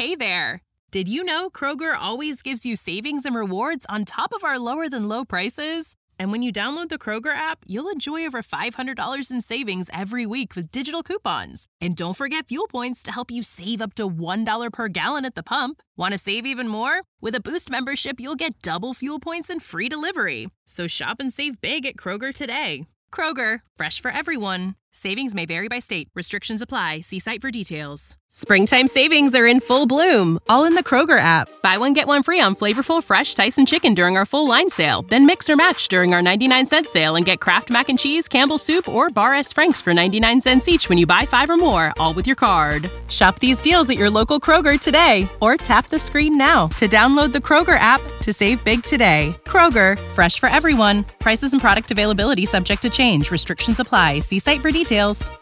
Hey there! Did you know Kroger always gives you savings and rewards on top of our lower-than-low prices? And when you download the Kroger app, you'll enjoy over $500 in savings every week with digital coupons. And don't forget fuel points to help you save up to $1 per gallon at the pump. Want to save even more? With a Boost membership, you'll get double fuel points and free delivery. So shop and save big at Kroger today. Kroger, fresh for everyone. Savings may vary by state. Restrictions apply. See site for details. Springtime savings are in full bloom, all in the Kroger app. Buy one, get one free on flavorful, fresh Tyson chicken during our full line sale. Then mix or match during our 99-cent sale and get Kraft Mac and Cheese, Campbell's Soup, or Bar S. Frank's for 99 cents each when you buy 5 or more, all with your card. Shop these deals at your local Kroger today, or tap the screen now to download the Kroger app to save big today. Kroger, fresh for everyone. Prices and product availability subject to change. Restrictions apply. See site for details.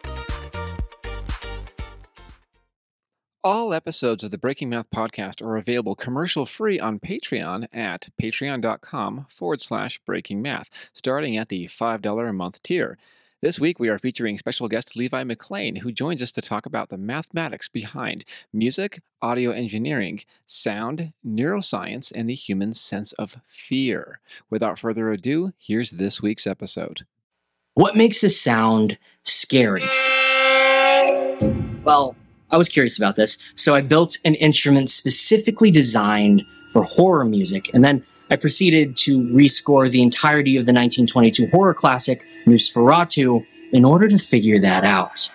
All episodes of the Breaking Math podcast are available commercial-free on Patreon at patreon.com/breakingmath, starting at the $5 a month tier. This week, we are featuring special guest Levi McLean, who joins us to talk about the mathematics behind music, audio engineering, sound, neuroscience, and the human sense of fear. Without further ado, here's this week's episode. What makes a sound scary? Well, I was curious about this, so I built an instrument specifically designed for horror music, and then I proceeded to rescore the entirety of the 1922 horror classic Nosferatu in order to figure that out.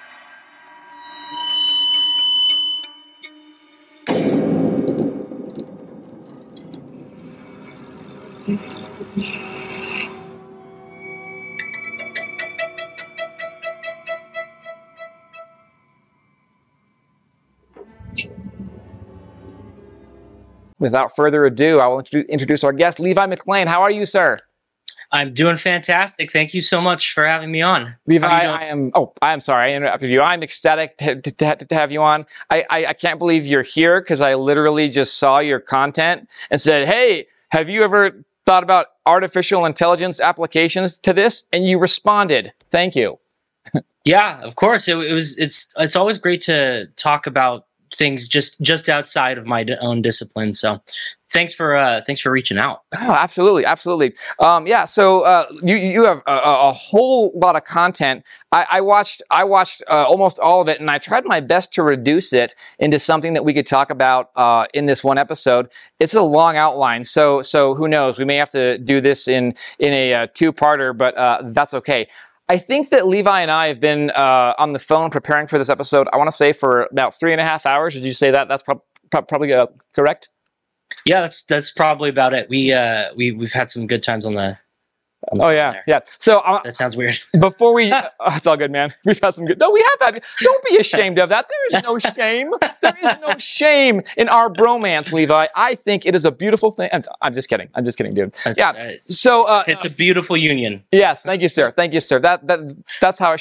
Without further ado, I will introduce our guest, Levi McLean. How are you, sir? I'm doing fantastic. Thank you so much for having me on. Levi, I'm sorry, I interrupted you. I'm ecstatic to have you on. I can't believe you're here because I literally just saw your content and said, hey, have you ever thought about artificial intelligence applications to this? And you responded. Thank you. Yeah, of course. It's always great to talk about things just outside of my own discipline. So thanks for reaching out. Oh, absolutely. So you have a whole lot of content. I watched almost all of it, and I tried my best to reduce it into something that we could talk about in this one episode. It's a long outline, so who knows? We may have to do this in a two-parter, but that's okay. I think that Levi and I have been on the phone preparing for this episode, I want to say, for about 3.5 hours. Did you say that? That's probably correct? Yeah, that's probably about it. We've had some good times on the Oh yeah, yeah. So that sounds weird. Before we, it's all good, man. We've had some good. No, we have had. Don't be ashamed of that. There is no shame. There is no shame in our bromance, Levi. I think it is a beautiful thing. I'm just kidding. I'm just kidding, dude. So it's a beautiful union. Yes, thank you, sir. Thank you, sir. That's how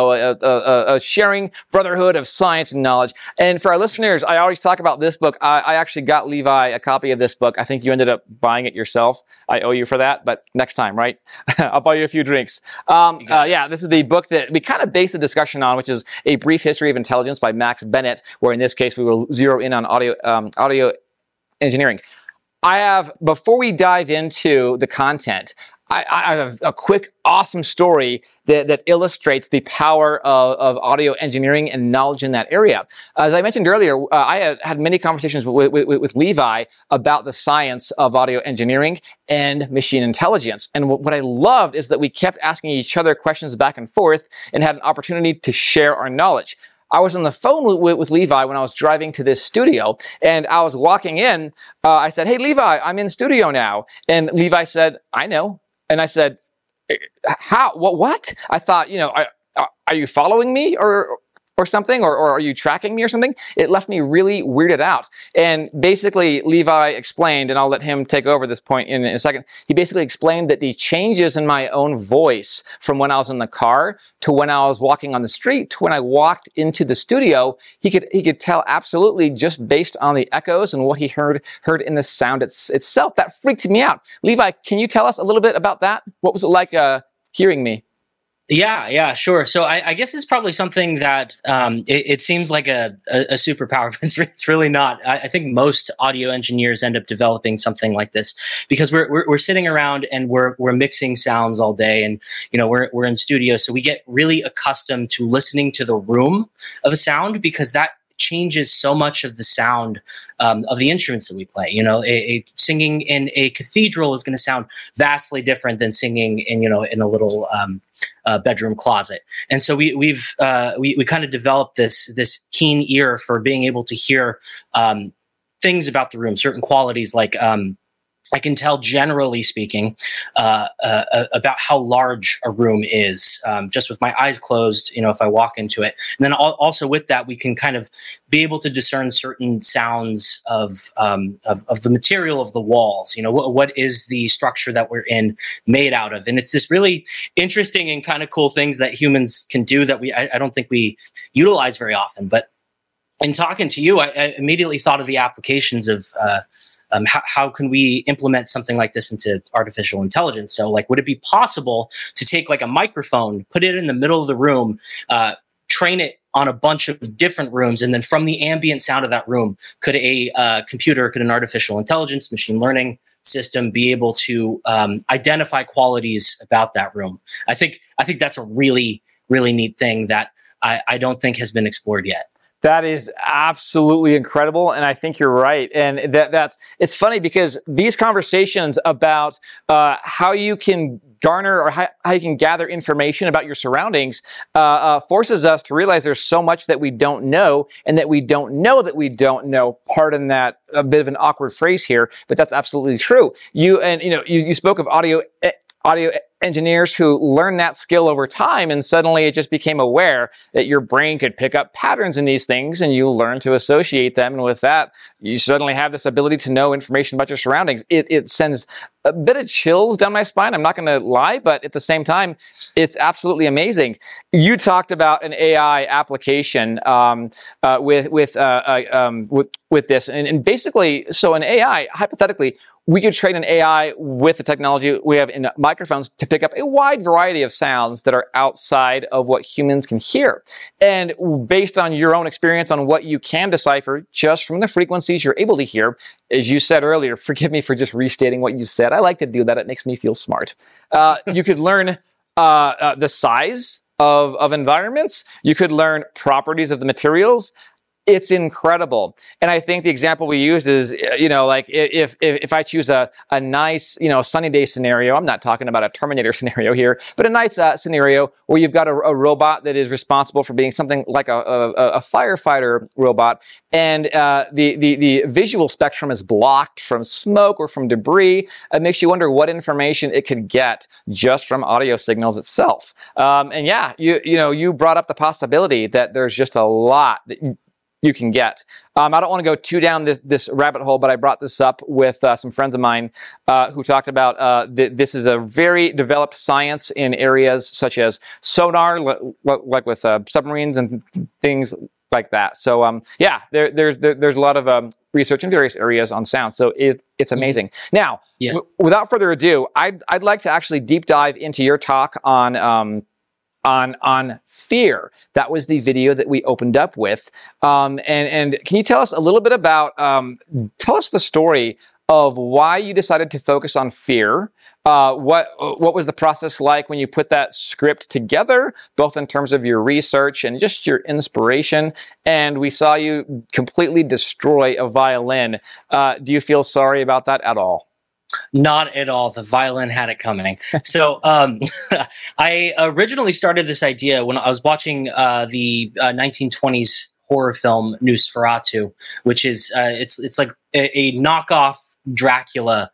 a sharing brotherhood of science and knowledge. And for our listeners, I always talk about this book. I actually got Levi a copy of this book. I think you ended up buying it yourself. I owe you for that, but next time, right? I'll buy you a few drinks. This is the book that we kind of based the discussion on, which is A Brief History of Intelligence by Max Bennett, where in this case we will zero in on audio engineering. Before we dive into the content, I have a quick, awesome story that illustrates the power of audio engineering and knowledge in that area. As I mentioned earlier, I had many conversations with Levi about the science of audio engineering and machine intelligence. And what I loved is that we kept asking each other questions back and forth and had an opportunity to share our knowledge. I was on the phone with Levi when I was driving to this studio, and I was walking in. I said, "Hey, Levi, I'm in studio now." And Levi said, "I know." And I said, "How? What?" I thought, are you following me or something? Or are you tracking me or something? It left me really weirded out. And basically, Levi explained, and I'll let him take over this point in a second. He basically explained that the changes in my own voice from when I was in the car to when I was walking on the street to when I walked into the studio, he could tell absolutely just based on the echoes and what he heard in the sound itself. That freaked me out. Levi, can you tell us a little bit about that? What was it like hearing me? Yeah, sure. So I guess it's probably something that it seems like a superpower, but it's really not. I think most audio engineers end up developing something like this because we're sitting around and we're mixing sounds all day, and we're in studio, so we get really accustomed to listening to the room of a sound because that changes so much of the sound of the instruments that we play. Singing in a cathedral is going to sound vastly different than singing in a little bedroom closet. And so we kind of developed this keen ear for being able to hear things about the room, certain qualities like I can tell, generally speaking, about how large a room is just with my eyes closed, if I walk into it. And then also with that, we can kind of be able to discern certain sounds of the material of the walls. What is the structure that we're in made out of? And it's this really interesting and kind of cool things that humans can do that I don't think we utilize very often. But in talking to you, I immediately thought of the applications of how can we implement something like this into artificial intelligence? So, would it be possible to take a microphone, put it in the middle of the room, train it on a bunch of different rooms, and then from the ambient sound of that room, could an artificial intelligence, machine learning system be able to identify qualities about that room? I think that's a really, really neat thing that I don't think has been explored yet. That is absolutely incredible, and I think you're right. And it's funny because these conversations about how you can garner or how you can gather information about your surroundings forces us to realize there's so much that we don't know, and that we don't know that we don't know. Pardon that a bit of an awkward phrase here, but that's absolutely true. You spoke of audio engineers who learn that skill over time, and suddenly it just became aware that your brain could pick up patterns in these things, and you learn to associate them. And with that, you suddenly have this ability to know information about your surroundings. It sends a bit of chills down my spine. I'm not going to lie, but at the same time, it's absolutely amazing. You talked about an AI application with this, and basically, so an AI, hypothetically, we could train an AI with the technology we have in microphones to pick up a wide variety of sounds that are outside of what humans can hear. And based on your own experience on what you can decipher just from the frequencies you're able to hear, as you said earlier, forgive me for just restating what you said. I like to do that. It makes me feel smart. You could learn the size of environments. You could learn properties of the materials. It's incredible. And I think the example we used is, if I choose a nice, sunny day scenario, I'm not talking about a Terminator scenario here, but a nice scenario where you've got a robot that is responsible for being something like a firefighter robot, and the visual spectrum is blocked from smoke or from debris. It makes you wonder what information it could get just from audio signals itself. And yeah, you brought up the possibility that there's just a lot that you can get. I don't want to go too down this rabbit hole, but I brought this up with some friends of mine who talked about this is a very developed science in areas such as sonar, like with submarines and things like that. So there's a lot of research in various areas on sound. So it's amazing. Now, without further ado, I'd like to actually deep dive into your talk on fear. That was the video that we opened up with. And can you tell us a little bit about, tell us the story of why you decided to focus on fear. What was the process like when you put that script together, both in terms of your research and just your inspiration? And we saw you completely destroy a violin. Do you feel sorry about that at all? Not at all. The violin had it coming. So I originally started this idea when I was watching the 1920s horror film Nosferatu, which is it's like a knockoff Dracula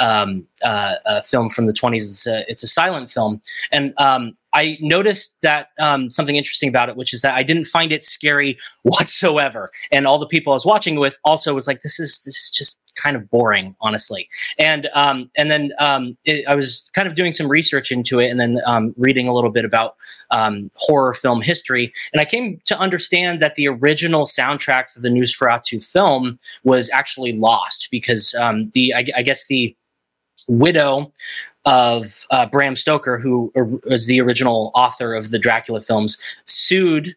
film from the 20s. It's a silent film, and I noticed that something interesting about it, which is that I didn't find it scary whatsoever, and all the people I was watching with also was like, this is just kind of boring, honestly. And then I was kind of doing some research into it, and then reading a little bit about horror film history, and I came to understand that the original soundtrack for the Nosferatu film was actually lost because I guess the widow of Bram Stoker, who was the original author of the Dracula films, sued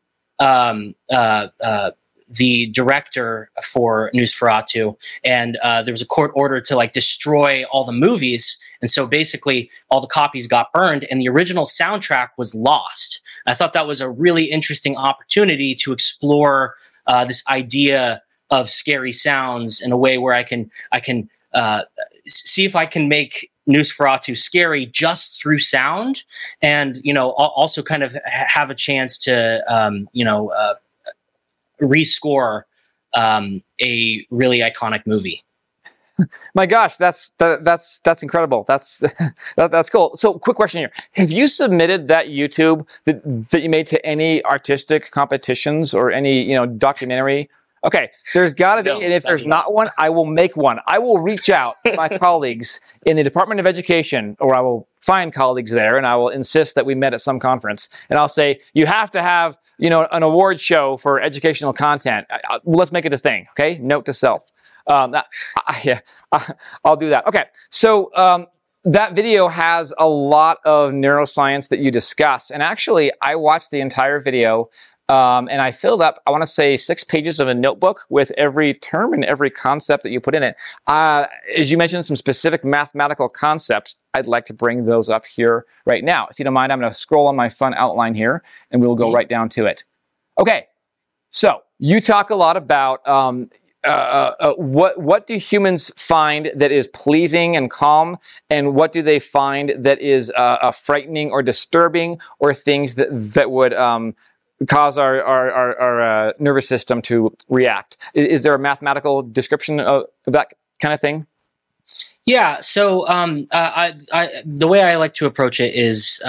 the director for Nosferatu, and there was a court order to like destroy all the movies, and so basically all the copies got burned, and the original soundtrack was lost. I thought that was a really interesting opportunity to explore this idea of scary sounds in a way where I can see if I can make Nosferatu scary just through sound, and also kind of have a chance to rescore a really iconic movie. My gosh, that's incredible. That's cool. So, quick question here: have you submitted that YouTube that you made to any artistic competitions or any documentary? Okay, there's got to be, and if there's not one, I will make one. I will reach out to my colleagues in the Department of Education, or I will find colleagues there, and I will insist that we met at some conference, and I'll say, you have to have an award show for educational content. Let's make it a thing, okay? Note to self. I'll do that. Okay, so that video has a lot of neuroscience that you discuss, and actually, I watched the entire video. And I filled up, I want to say, 6 pages of a notebook with every term and every concept that you put in it. As you mentioned, some specific mathematical concepts. I'd like to bring those up here right now. If you don't mind, I'm going to scroll on my fun outline here, and we'll go right down to it. Okay, so you talk a lot about what do humans find that is pleasing and calm, and what do they find that is frightening or disturbing, or things that would cause our nervous system to react. Is there a mathematical description of that kind of thing? Yeah. So the way I like to approach it is,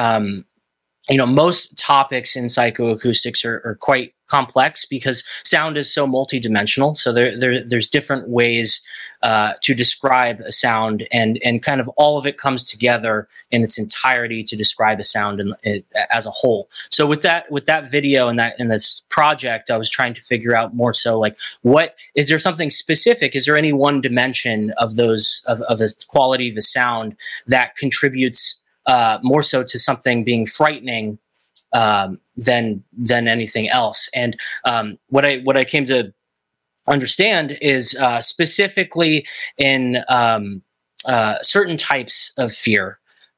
most topics in psychoacoustics are quite complex because sound is so multidimensional. So there's different ways to describe a sound, and kind of all of it comes together in its entirety to describe a sound as a whole. So with that video and this project, I was trying to figure out more so like, what is there something specific? Is there any one dimension of those of the quality of the sound that contributes more so to something being frightening than anything else? And what I came to understand is specifically in certain types of fear,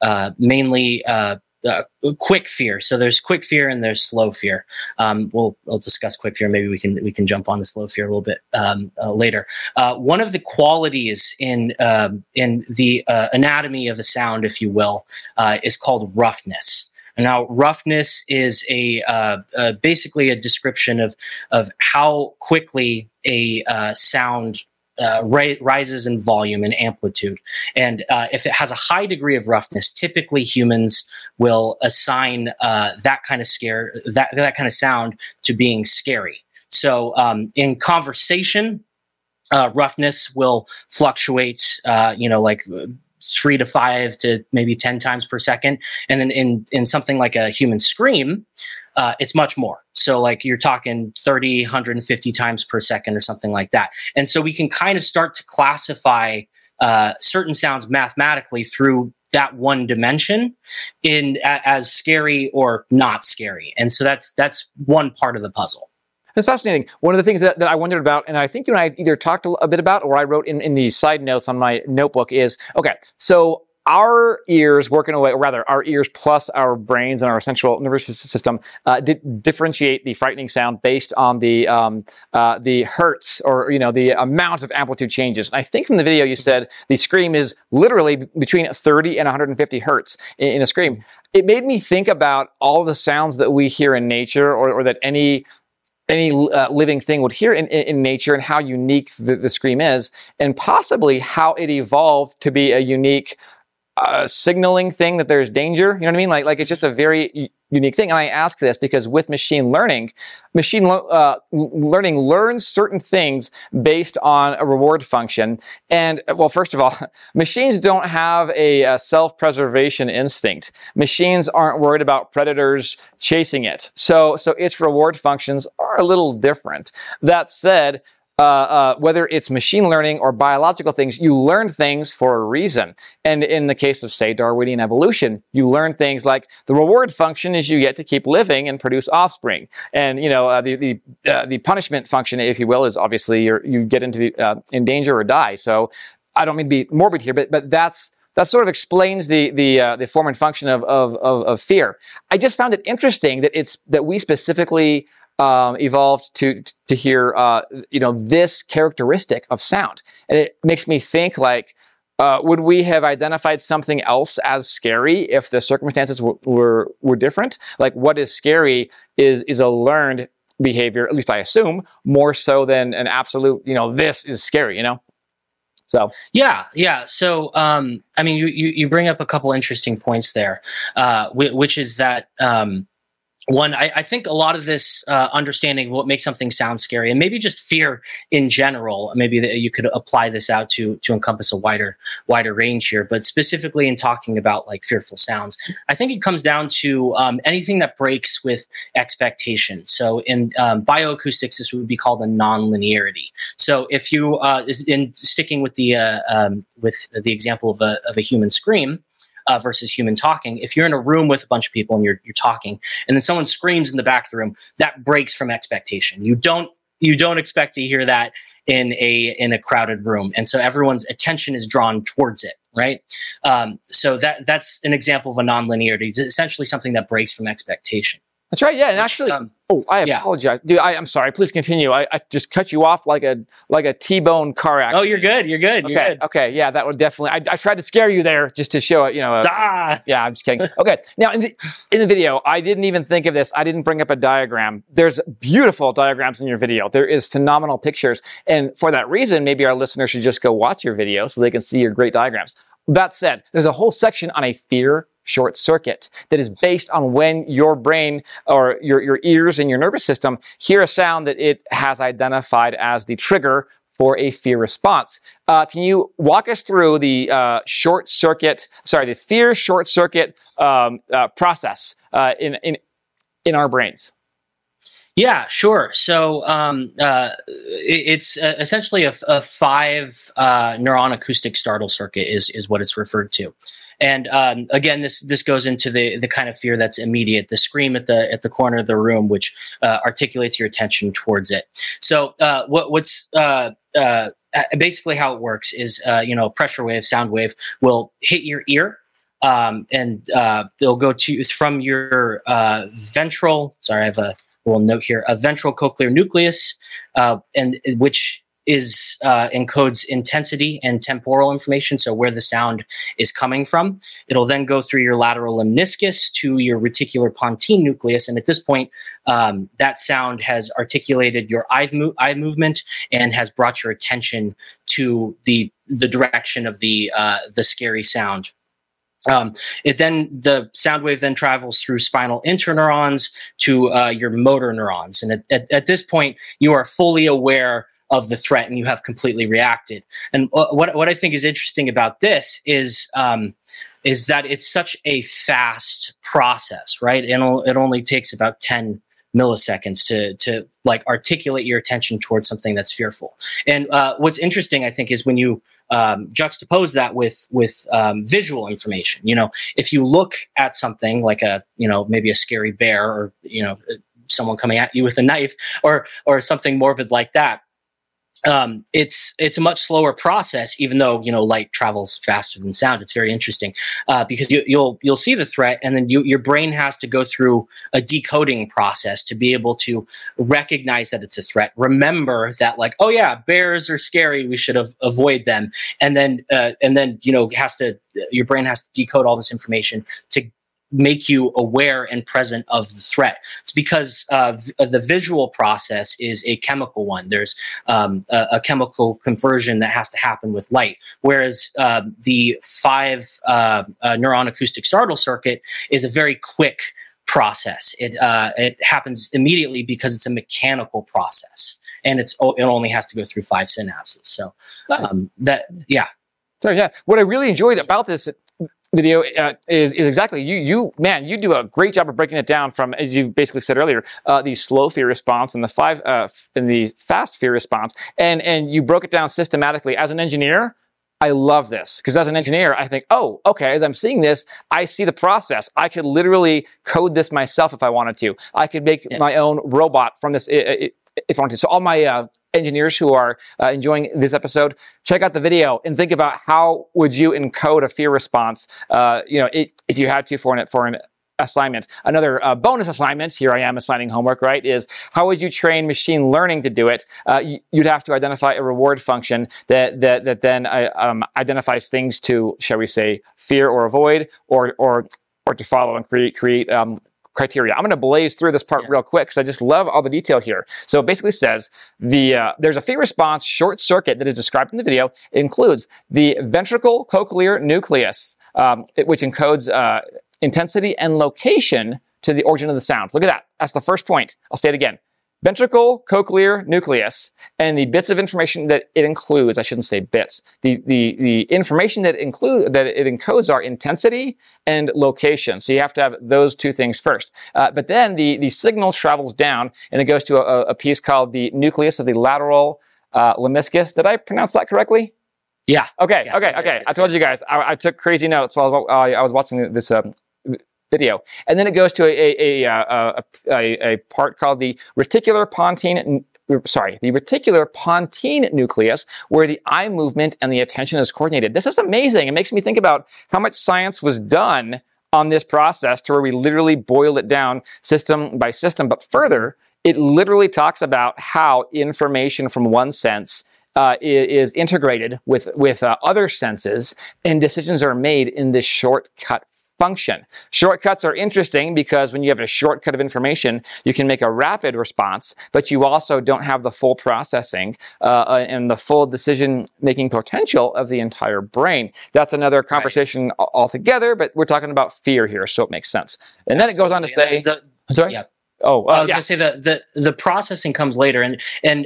mainly quick fear. So there's quick fear and there's slow fear. We'll discuss quick fear. Maybe we can jump on the slow fear a little bit later. One of the qualities in the anatomy of a sound, if you will, is called roughness. And now, roughness is basically a description of how quickly a sound rises in volume and amplitude. And if it has a high degree of roughness, typically humans will assign that kind of sound to being scary. So in conversation, roughness will fluctuate, like 3 to 5 to maybe 10 times per second. And then in something like a human scream, it's much more. So like you're talking 30, 150 times per second or something like that. And so we can kind of start to classify certain sounds mathematically through that one dimension as scary or not scary. And so that's one part of the puzzle. That's fascinating. One of the things that I wondered about, and I think you and I either talked a bit about, or I wrote in the side notes on my notebook, is, okay, so our ears working away, or rather our ears plus our brains and our central nervous system differentiate the frightening sound based on the hertz, or the amount of amplitude changes. And I think from the video you said the scream is literally between 30 and 150 hertz in a scream. It made me think about all the sounds that we hear in nature, or that any living thing would hear in nature, and how unique the scream is, and possibly how it evolved to be a unique signaling thing that there's danger. You know what I mean? Like it's just a very unique thing. And I ask this because with machine learning learns certain things based on a reward function. And well, first of all, machines don't have a self-preservation instinct. Machines aren't worried about predators chasing it. So its reward functions are a little different. That said, whether it's machine learning or biological things, you learn things for a reason. And in the case of, say, Darwinian evolution, you learn things like the reward function is you get to keep living and produce offspring. And, the punishment function, if you will, is obviously you get into in danger or die. So I don't mean to be morbid here, but that sort of explains the form and function of fear. I just found it interesting that we specifically evolved to hear this characteristic of sound, and it makes me think like, would we have identified something else as scary if the circumstances were different? Like, what is scary is a learned behavior, at least I assume, more so than an absolute, this is scary, So yeah. So you bring up a couple interesting points there, which is that one, I think a lot of this understanding of what makes something sound scary, and maybe just fear in general, maybe that you could apply this out to encompass a wider range here. But specifically in talking about like fearful sounds, I think it comes down to anything that breaks with expectations. So in bioacoustics, this would be called a nonlinearity. So if you in sticking with the example of a human scream. Versus human talking. If you're in a room with a bunch of people and you're talking, and then someone screams in the back of the room, that breaks from expectation. You don't expect to hear that in a crowded room, and so everyone's attention is drawn towards it, right? So that's an example of a nonlinearity. It's essentially something that breaks from expectation. That's right. Yeah, and actually, I apologize, dude. I'm sorry. Please continue. I just cut you off like a T-bone car accident. Oh, you're good. You're good. You're good. Okay. Yeah, that would definitely. I tried to scare you there just to show it. Yeah, I'm just kidding. Okay. Now in the video, I didn't even think of this. I didn't bring up a diagram. There's beautiful diagrams in your video. There is phenomenal pictures, and for that reason, maybe our listeners should just go watch your video so they can see your great diagrams. That said, there's a whole section on a fear short circuit that is based on when your brain or your ears and your nervous system hear a sound that it has identified as the trigger for a fear response. Can you walk us through the the fear short circuit process in our brains? Yeah, sure. So it's essentially a 5 neuron acoustic startle circuit is what it's referred to. And again, this goes into the kind of fear that's immediate, the scream at the corner of the room, which articulates your attention towards it. So what's basically how it works is pressure wave, sound wave will hit your ear. And they'll go from your ventral. Sorry, I have a little note here. A ventral cochlear nucleus, and which encodes intensity and temporal information, so where the sound is coming from. It'll then go through your lateral lemniscus to your reticular pontine nucleus, and at this point, that sound has articulated your eye movement and has brought your attention to the direction of the scary sound. The sound wave then travels through spinal interneurons to your motor neurons, and at this point, you are fully aware of the threat and you have completely reacted. And what I think is interesting about this is that it's such a fast process, right? And it only takes about 10 milliseconds to like articulate your attention towards something that's fearful. And what's interesting, I think, is when you juxtapose that with visual information. If you look at something like maybe a scary bear, or someone coming at you with a knife, or something morbid like that. It's a much slower process, even though light travels faster than sound. It's very interesting because you'll see the threat, and then your brain has to go through a decoding process to be able to recognize that it's a threat. Remember that, like, oh yeah, bears are scary, we should avoid them, and then your brain has to decode all this information to make you aware and present of the threat. It's because the visual process is a chemical one. There's a chemical conversion that has to happen with light, whereas the 5 neuron acoustic startle circuit is a very quick process. It happens immediately because it's a mechanical process, and it only has to go through 5 synapses. So Sorry, yeah. What I really enjoyed about this, video is exactly you do a great job of breaking it down from, as you basically said earlier, the slow fear response and the fast fear response, and you broke it down systematically. As an engineer, I love this because as an engineer, I think, oh, okay, as I'm seeing this, I see the process. I could literally code this myself if I wanted to. I could make my own robot from this if I wanted to. So all my engineers who are enjoying this episode, check out the video and think about how would you encode a fear response, if you had to for an assignment. Another bonus assignment, here I am assigning homework, right, is how would you train machine learning to do it? You'd have to identify a reward function that then identifies things to, shall we say, fear or avoid, or to follow and create criteria. I'm going to blaze through this part real quick because I just love all the detail here. So it basically says there's a fear response short circuit that is described in the video. It includes the ventricle cochlear nucleus, which encodes intensity and location to the origin of the sound. Look at that. That's the first point. I'll say it again. Ventricle cochlear nucleus, and the bits of information that it includes, I shouldn't say bits, the information that it encodes are intensity and location. So you have to have those two things first. But then the signal travels down and it goes to a piece called the nucleus of the lateral lemniscus. Did I pronounce that correctly? Yeah. Okay. I told you guys, I took crazy notes while I was watching this video, and then it goes to a part called the reticular pontine nucleus, where the eye movement and the attention is coordinated. This is amazing. It makes me think about how much science was done on this process to where we literally boiled it down system by system. But further, it literally talks about how information from one sense is integrated with other senses, and decisions are made in this shortcut function. Shortcuts are interesting because when you have a shortcut of information, you can make a rapid response, but you also don't have the full processing and the full decision-making potential of the entire brain. That's another conversation altogether, but we're talking about fear here, so it makes sense. And then it goes on to say... I'm sorry? Yeah. Oh, I was going to say the processing comes later, and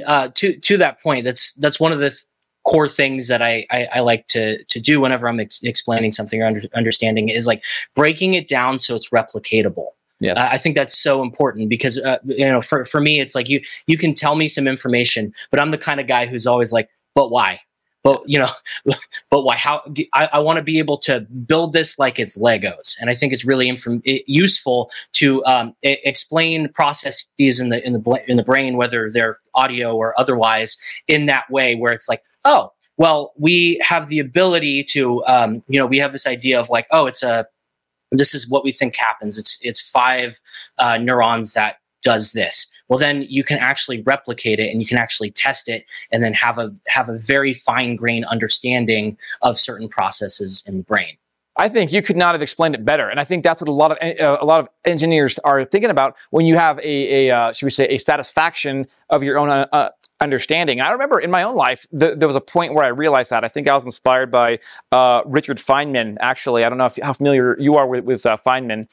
to that point, that's one of the core things that I like to do whenever I'm explaining something or understanding is like breaking it down so it's replicatable. Yeah, I think that's so important because for me it's like you can tell me some information, but I'm the kind of guy who's always like, but why? But but why? How? I want to be able to build this like it's Legos, and I think it's really useful to explain processes in the brain, whether they're audio or otherwise, in that way where it's like, oh, well, we have the ability to, we have this idea of like, oh, this is what we think happens. It's 5 neurons that does this. Well, then you can actually replicate it and you can actually test it and then have a very fine-grained understanding of certain processes in the brain. I think you could not have explained it better, and I think that's what a lot of engineers are thinking about when you have should we say, a satisfaction of your own understanding. And I remember in my own life, there was a point where I realized that. I think I was inspired by Richard Feynman. Actually, I don't know how familiar you are with Feynman.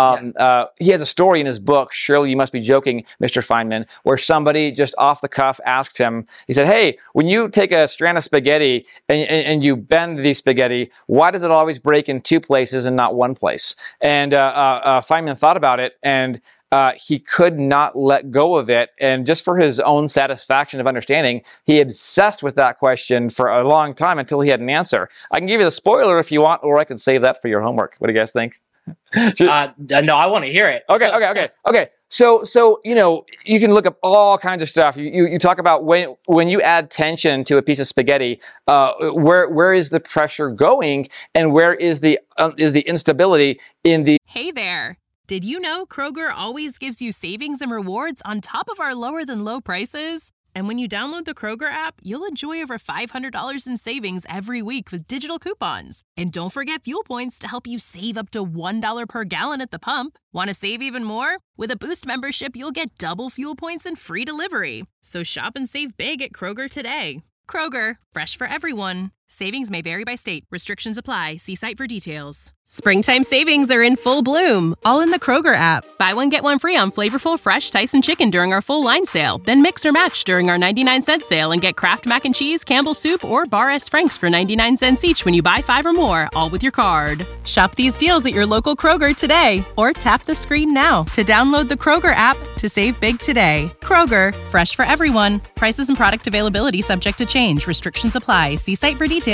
He has a story in his book, Surely You Must Be Joking, Mr. Feynman, where somebody just off the cuff asked him, he said, hey, when you take a strand of spaghetti and you bend the spaghetti, why does it always break in 2 places and not 1 place? And Feynman thought about it, and he could not let go of it. And just for his own satisfaction of understanding, he obsessed with that question for a long time until he had an answer. I can give you the spoiler if you want, or I can save that for your homework. What do you guys think? No, I want to hear it. Okay. So you can look up all kinds of stuff. You talk about when you add tension to a piece of spaghetti, where is the pressure going, and where is the instability in the... Hey there. Did you know Kroger always gives you savings and rewards on top of our lower than low prices? And when you download the Kroger app, you'll enjoy over $500 in savings every week with digital coupons. And don't forget fuel points to help you save up to $1 per gallon at the pump. Want to save even more? With a Boost membership, you'll get double fuel points and free delivery. So shop and save big at Kroger today. Kroger, fresh for everyone. Savings may vary by state. Restrictions apply. See site for details. Springtime savings are in full bloom, all in the Kroger app. Buy one, get one free on flavorful, fresh Tyson chicken during our full line sale. Then mix or match during our 99-cent sale and get Kraft Mac and Cheese, Campbell's Soup, or Bar S. Franks for 99 cents each when you buy 5 or more, all with your card. Shop these deals at your local Kroger today, or tap the screen now to download the Kroger app to save big today. Kroger, fresh for everyone. Prices and product availability subject to change. Restrictions apply. See site for details.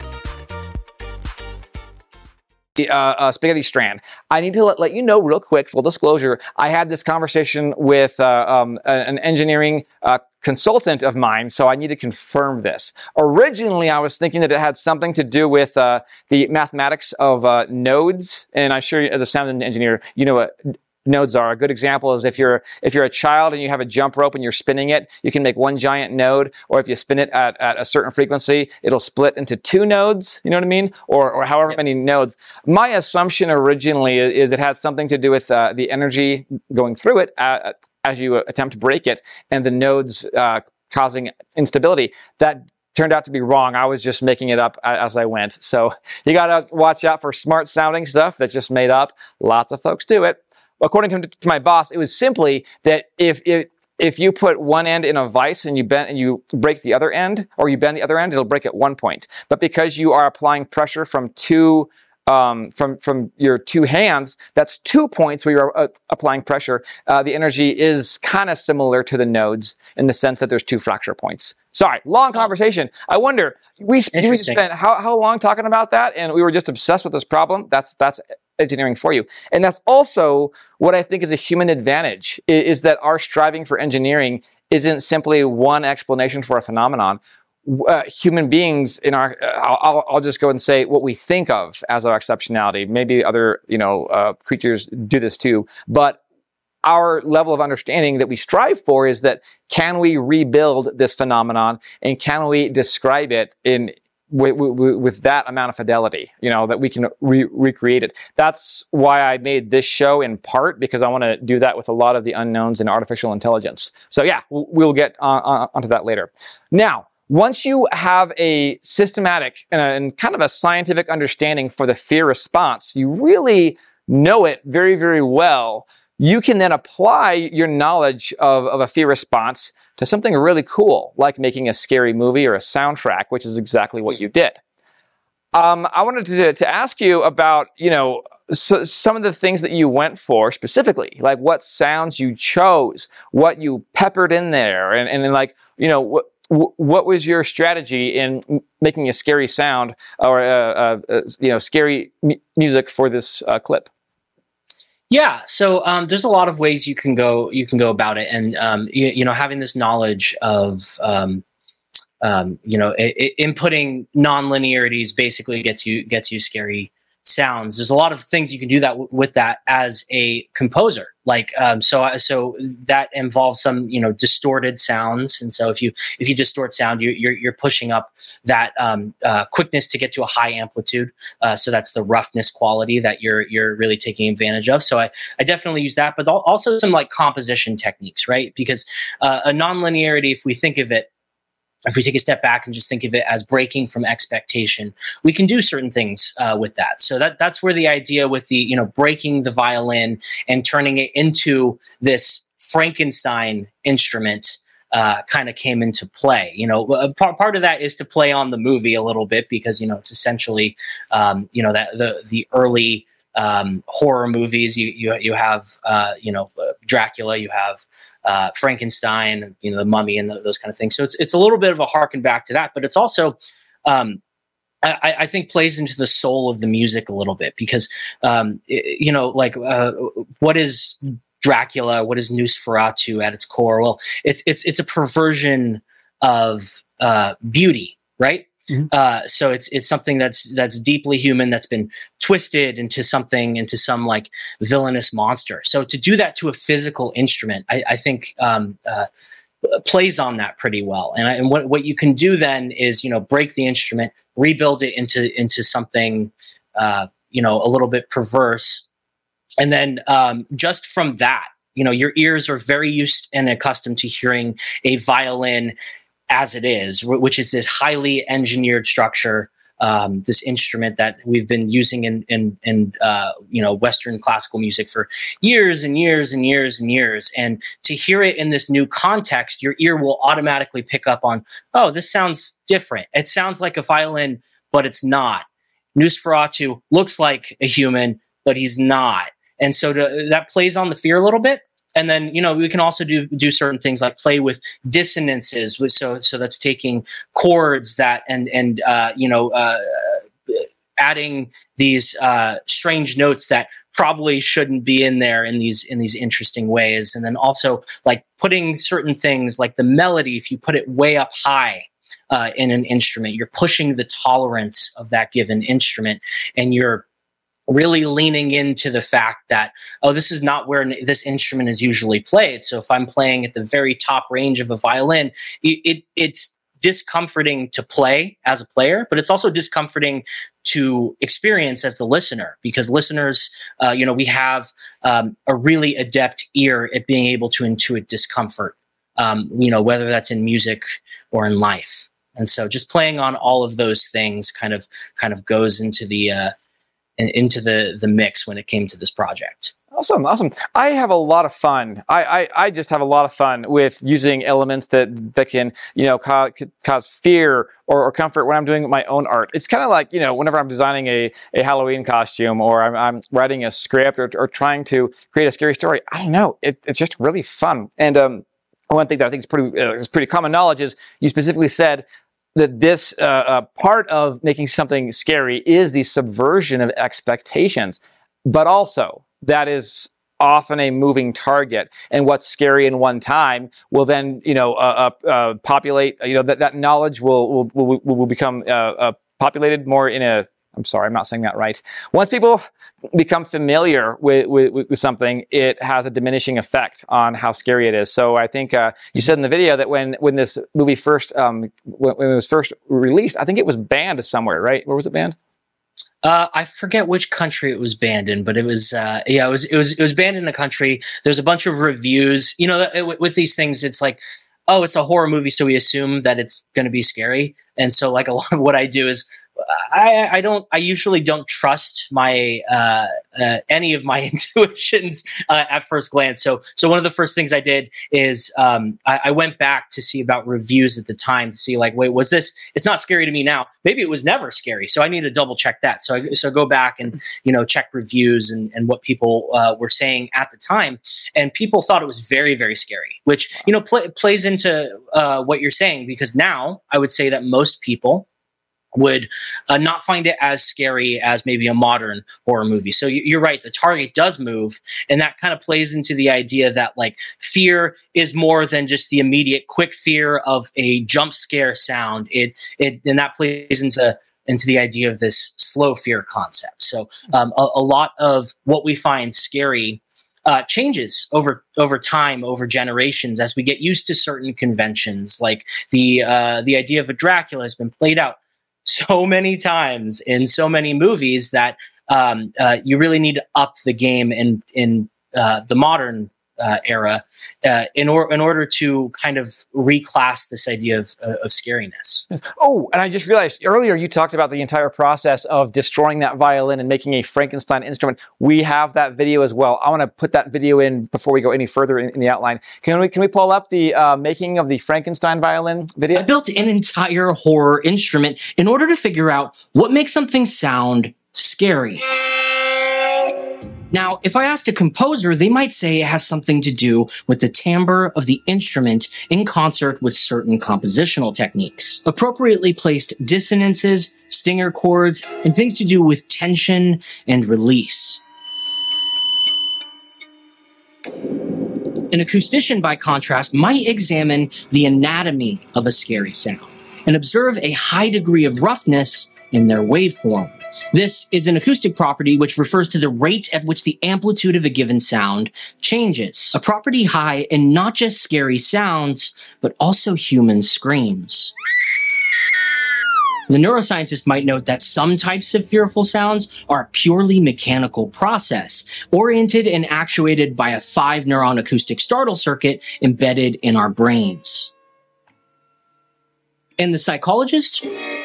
Spaghetti strand. I need to let you know real quick, full disclosure, I had this conversation with an engineering consultant of mine, so I need to confirm this. Originally, I was thinking that it had something to do with the mathematics of nodes, and I'm sure as a sound engineer, you know what nodes are. A good example is if you're a child and you have a jump rope and you're spinning it, you can make one giant node, or if you spin it at a certain frequency, it'll split into 2 nodes, you know what I mean? Or however many nodes. My assumption originally is it had something to do with the energy going through it as you attempt to break it, and the nodes causing instability. That turned out to be wrong. I was just making it up as I went. So you gotta watch out for smart sounding stuff that's just made up. Lots of folks do it. According to my boss, it was simply that if you put one end in a vise and you break the other end, or you bend the other end, it'll break at one point. But because you are applying pressure from from your 2 hands, that's 2 points where you're applying pressure. The energy is kind of similar to the nodes in the sense that there's 2 fracture points. Sorry, long conversation. I wonder, we spent how long talking about that, and we were just obsessed with this problem. That's engineering for you. And that's also what I think is a human advantage, is that our striving for engineering isn't simply one explanation for a phenomenon. Human beings in our, I'll just go and say what we think of as our exceptionality. Maybe other, creatures do this too, but our level of understanding that we strive for is that, can we rebuild this phenomenon, and can we describe it with that amount of fidelity, that we can recreate it. That's why I made this show, in part because I want to do that with a lot of the unknowns in artificial intelligence. So yeah, we'll get onto that later. Now, once you have a systematic and kind of a scientific understanding for the fear response, you really know it very, very well. You can then apply your knowledge of a fear response to something really cool, like making a scary movie or a soundtrack, which is exactly what you did. I wanted to ask you about, some of the things that you went for specifically, like what sounds you chose, what you peppered in there, and like, what was your strategy in making a scary sound or scary music for this clip? Yeah, so there's a lot of ways you can go about it, and having this knowledge of inputting non-linearities basically gets you scary sounds. There's a lot of things you can do that with that as a composer. Like so that involves some distorted sounds, and so if you distort sound, you're pushing up that quickness to get to a high amplitude. So that's the roughness quality that you're really taking advantage of. So I definitely use that, but also some like composition techniques, right? Because a nonlinearity, if we think of it, if we take a step back and just think of it as breaking from expectation, we can do certain things with that. So that's where the idea with the, breaking the violin and turning it into this Frankenstein instrument kind of came into play. Part of that is to play on the movie a little bit, because, it's essentially, that the early horror movies. You have Dracula, you have Frankenstein, the Mummy, and those kind of things. So it's a little bit of a harken back to that, but it's also I think plays into the soul of the music a little bit, because what is Dracula? What is Nosferatu at its core? Well, it's a perversion of beauty, right? Mm-hmm. So it's something that's deeply human, that's been twisted into some like villainous monster. So to do that to a physical instrument, I think plays on that pretty well. And what you can do then is break the instrument, rebuild it into something a little bit perverse, and then just from that, your ears are very used and accustomed to hearing a violin as it is, which is this highly engineered structure, this instrument that we've been using in Western classical music for years and years and years and years. And to hear it in this new context, your ear will automatically pick up on, oh, this sounds different. It sounds like a violin, but it's not. Nosferatu looks like a human, but he's not. And so that plays on the fear a little bit. And then, we can also do certain things like play with dissonances. So that's taking chords that adding these strange notes that probably shouldn't be in there in these interesting ways. And then also like putting certain things like the melody, if you put it way up high in an instrument, you're pushing the tolerance of that given instrument, and you're really leaning into the fact that, oh, this is not where this instrument is usually played. So if I'm playing at the very top range of a violin, it's discomforting to play as a player, but it's also discomforting to experience as the listener, because listeners, we have a really adept ear at being able to intuit discomfort, whether that's in music or in life. And so just playing on all of those things kind of goes into the mix when it came to this project. Awesome. I have a lot of fun. I just have a lot of fun with using elements that can, cause fear or comfort when I'm doing my own art. It's kind of like, whenever I'm designing a Halloween costume, or I'm writing a script or trying to create a scary story. I don't know. It's just really fun. And one thing that I think is pretty common knowledge is you specifically said that this part of making something scary is the subversion of expectations, but also that is often a moving target, and what's scary in one time will then populate. That knowledge will become populated more in a. I'm sorry, I'm not saying that right. Once people become familiar with something, it has a diminishing effect on how scary it is. So I think you said in the video that when this movie first when it was first released, I think it was banned somewhere, right? Where was it banned? I forget which country it was banned in, but it was it was banned in a country. There's a bunch of reviews. With these things, it's like, oh, it's a horror movie, so we assume that it's going to be scary. And so, like, a lot of what I do is I usually don't trust my any of my intuitions at first glance. So one of the first things I did is I went back to see about reviews at the time to see, like, wait, was this? It's not scary to me now. Maybe it was never scary. So I need to double check that. So I go back and check reviews and what people were saying at the time, and people thought it was very, very scary, which plays into what you're saying, because now I would say that most people would not find it as scary as maybe a modern horror movie. So you're right, the target does move, and that kind of plays into the idea that, like, fear is more than just the immediate quick fear of a jump scare sound. And that plays into the idea of this slow fear concept. So a lot of what we find scary changes over time, over generations, as we get used to certain conventions. Like the idea of a Dracula has been played out so many times in so many movies that you really need to up the game in the modern era in order to kind of reclass this idea of scariness. Oh, and I just realized earlier you talked about the entire process of destroying that violin and making a Frankenstein instrument. We have that video as well. I want to put that video in before we go any further in the outline. Can we pull up the making of the Frankenstein violin video? I built an entire horror instrument in order to figure out what makes something sound scary. Now, if I asked a composer, they might say it has something to do with the timbre of the instrument in concert with certain compositional techniques. Appropriately placed dissonances, stinger chords, and things to do with tension and release. An acoustician, by contrast, might examine the anatomy of a scary sound and observe a high degree of roughness in their waveform. This is an acoustic property which refers to the rate at which the amplitude of a given sound changes. A property high in not just scary sounds, but also human screams. The neuroscientist might note that some types of fearful sounds are a purely mechanical process, oriented and actuated by a 5-neuron acoustic startle circuit embedded in our brains. And the psychologist?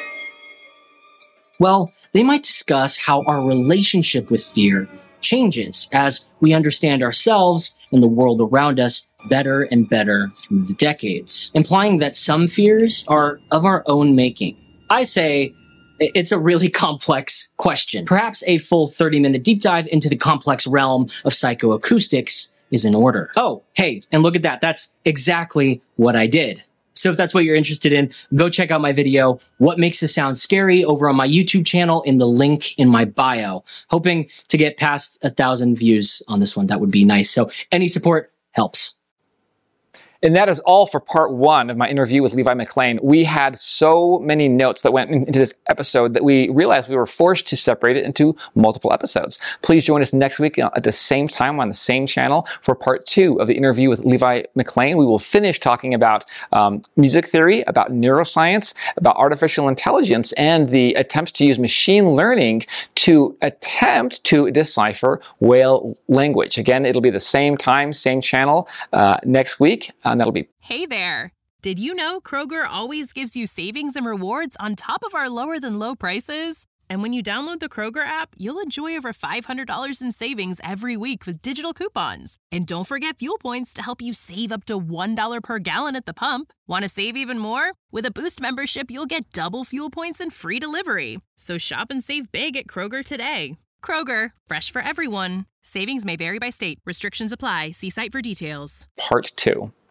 Well, they might discuss how our relationship with fear changes as we understand ourselves and the world around us better and better through the decades, implying that some fears are of our own making. I say it's a really complex question. Perhaps a full 30-minute deep dive into the complex realm of psychoacoustics is in order. Oh, hey, and look at that. That's exactly what I did. So if that's what you're interested in, go check out my video, What Makes This Sound Scary, over on my YouTube channel in the link in my bio. Hoping to get past 1,000 views on this one. That would be nice. So any support helps. And that is all for part one of my interview with Levi McLean. We had so many notes that went into this episode that we realized we were forced to separate it into multiple episodes. Please join us next week at the same time on the same channel for part two of the interview with Levi McLean. We will finish talking about music theory, about neuroscience, about artificial intelligence, and the attempts to use machine learning to attempt to decipher whale language. Again, it'll be the same time, same channel next week. And that'll be... Hey there! Did you know Kroger always gives you savings and rewards on top of our lower than low prices? And when you download the Kroger app, you'll enjoy over $500 in savings every week with digital coupons. And don't forget fuel points to help you save up to $1 per gallon at the pump. Want to save even more? With a Boost membership, you'll get double fuel points and free delivery. So shop and save big at Kroger today. Kroger, fresh for everyone. Savings may vary by state. Restrictions apply. See site for details. Part two.